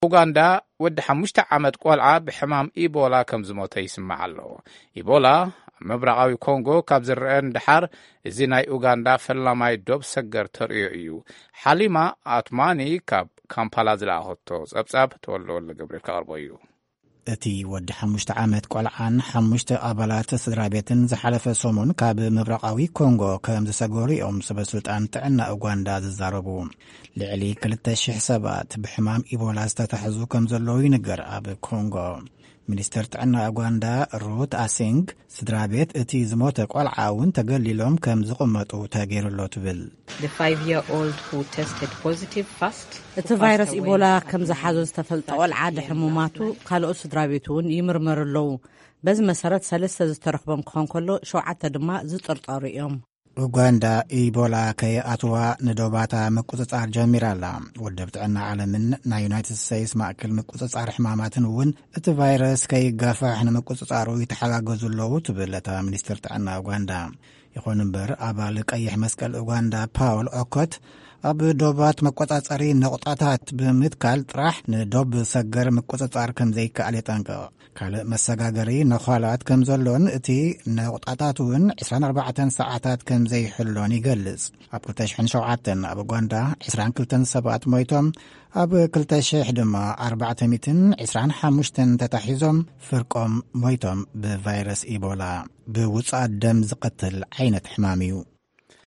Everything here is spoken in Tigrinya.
ኡጋንዳ ወዲ 5 ዓመት ቆልዓ ብሕማም ኢቦላ ከም ዝሞተ ይስማዕ ኣሎ። ኢቦላ መብራቃዊ ኮንጎ ካብ ዝረአን ድሓር እዚ ናይ ኡጋንዳ ፈላማይ ዶብ ሰገር ተርእዮ እዩ። ሓሊማ አትማኒ ካብ ካምፓላ ዝለኣኸቶ ጸብጻብ ተወልወለ ገብርኤል ከቕርቦ እዩ። እቲ ወዲ 5 ዓመት ቆልዓን 5 ኣባላት ስድራቤትን ዝሓለፈ ሰሙን ካብ ምብራቃዊ ኮንጎ ከም ዝሰገሩ እዮም ሰበስልጣን ጥዕና ኡጋንዳ ዝዛረቡ። ልዕሊ 2,000 ሰባት ብሕማም ኢቦላ ዝተታሕዙ ከም ዘለዉ ይንገር ኣብ ኮንጎ። ሚኒስተር ጥዕና ኡጋንዳ ሩት አሲንግ ስድራቤት እቲ ዝሞተ ቆልዓ እውን ተገሊሎም ከም ዝቕመጡ ተገይሩሎ ትብል። እቲ ቫይረስ ኢቦላ ከም ዝሓዞ ዝተፈልጠ ቆልዓ ድሕሙማቱ ካልኦት ስድራቤት እውን ይምርመሩ ኣለዉ። በዚ መሰረት 3 ዝተረኽቦም ክኾን ከሎ 7 ድማ ዝጥርጠሩ እዮም። ኡጋንዳ ኢቦላ ከይኣትዋ ንዶባታ ምቁፅጻር ጀሚራላ። ወደብ ጥዕና ዓለምን ናይ ዩናይትድ ስቴትስ ማእከል ምቁፅጻር ሕማማትን እውን እቲ ቫይረስ ከይጋፋሕ ንምቁፅጻሩ ይተሓጋገዙ ኣለዉ ትብል እታ ሚኒስትር ጥዕና ኡጋንዳ። ይኹን እምበር ኣባል ቀይሕ መስቀል ኡጋንዳ ፓውል ኦኮት ኣብ ዶባት መቆጻጸሪ ነቁጣታት ብምትካል ጥራሕ ንዶብ ሰገር ምቁፅጻር ከም ዘይከኣል የጠንቅቕ። ካልእ መሰጋገሪ ነዃላት ከም ዘሎን እቲ ነቁጣታት እውን 24 ሰዓታት ከም ዘይሕሎን ይገልጽ። ኣብ 2007 ኣብ ኡጋንዳ 22 ሰባት ሞይቶም ኣብ 2000 ድማ 425 ተታሒዞም ፍርቆም ሞይቶም ብቫይረስ ኢቦላ ብውጻእ ደም ዝቀትል ዓይነት ሕማም እዩ።